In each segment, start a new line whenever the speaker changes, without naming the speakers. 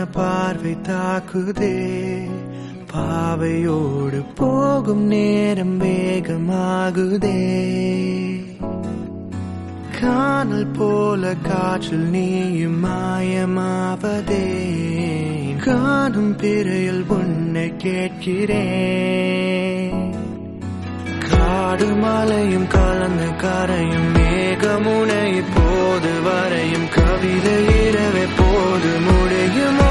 பார்வை தாக்குதே பாவையோடு போகும் நேரம் வேகமாகுதே காணல் போல காற்றில் நீயும் மாயமாவதே காணும் பிறையில் உன்னை கேட்கிறேன் காடு மலையும் கலந்து கரையும் மேகமுனை போது வரையும் கவிதை இரவே போது முடியுமோ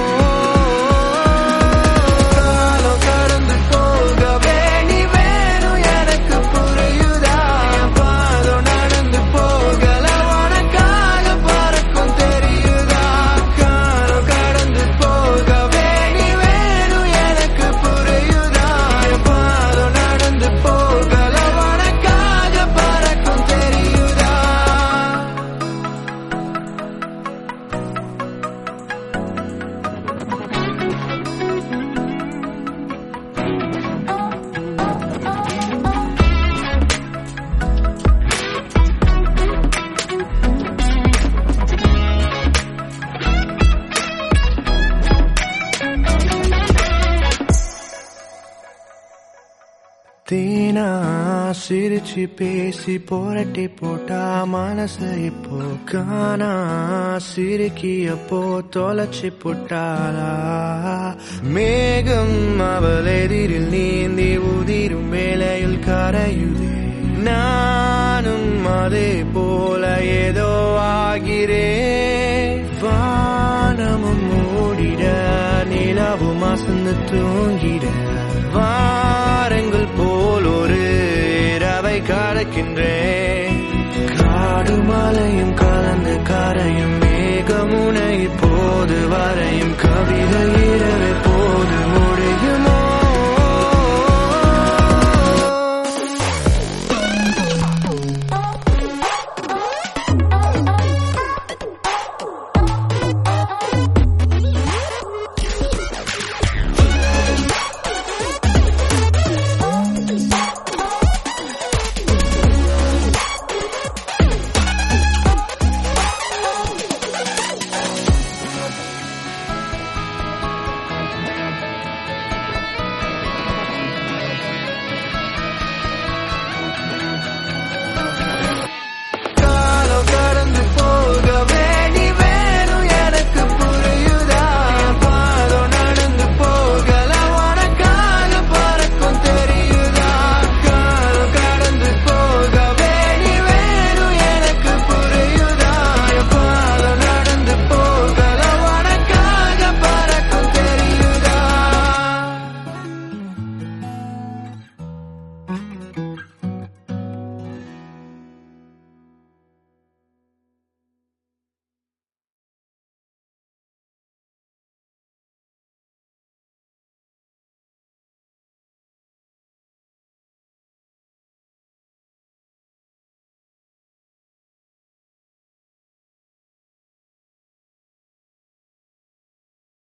தேனா சிரிச்சு பேசி புரட்டி போட்டா மனசை இப்போ காணா சிரிக்கியப்போ தொலைச்சி போட்டாளா மேகம் அவள் எதிரில் நீந்தி உதிரும் வேளையில் கரையுதே நானும் அதே போல ஏதோ ஆகிறேன் வானமும் மூடிட நிலவும் அசந்து தூங்கிட வாரங்கள் போல் ஒரு இரவை கடக்கின்றேன் காடு மலையும் கலந்து கரையும் மேகமுனை போது வரையும் கவிதை